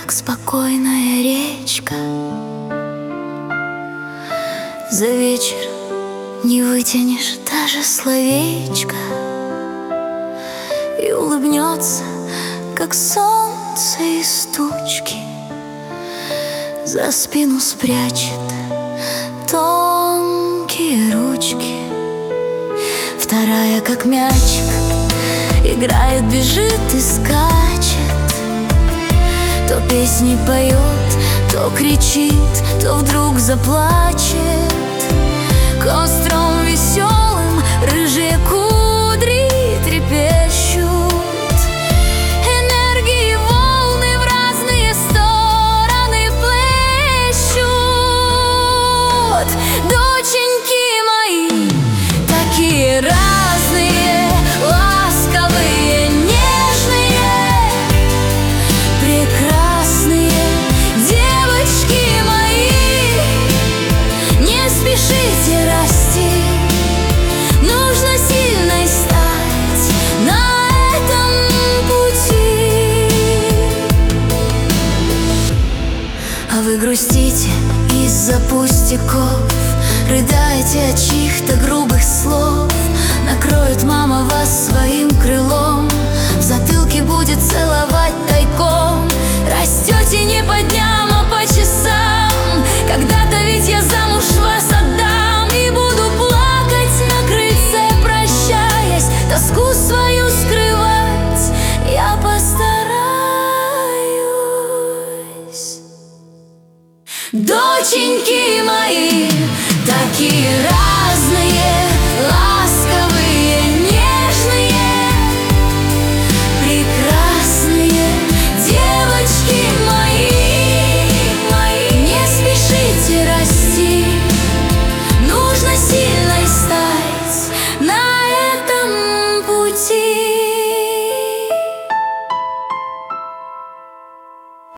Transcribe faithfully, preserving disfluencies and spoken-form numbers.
как спокойная речка. За вечер не вытянешь даже словечко, и улыбнется, как солнце из тучки, за спину спрячет тонкие ручки. Вторая, как мячик, играет, бежит и скачет, то песни поет, то кричит, то вдруг заплачет. Костром веселым рыжие кудри трепещут, энергии волны в разные стороны плещут. Доченьки мои, такие разные, ласковые, нежные, прекрасные девочки мои. Не спешите расти, нужно сильной стать на этом пути. А вы грустите из-за пустяков, рыдаете от чьих-то грубых слов. Накроет мама вас своим крылом, в затылке будет целовать тайком. Растете не по дням, а по часам. Когда-то ведь я замуж вас отдам, и буду плакать на крыльце, прощаясь, тоску свою скрывать я постараюсь. Доченьки мои, такие разные,